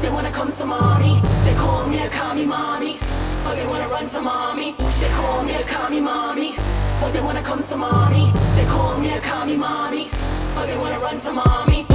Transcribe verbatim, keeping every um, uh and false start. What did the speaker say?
they wanna come to mommy. They call me a commie mommy, but they wanna run to mommy. They call me a commie mommy, but they wanna come to mommy. They call me a commie mommy, but they wanna run to mommy.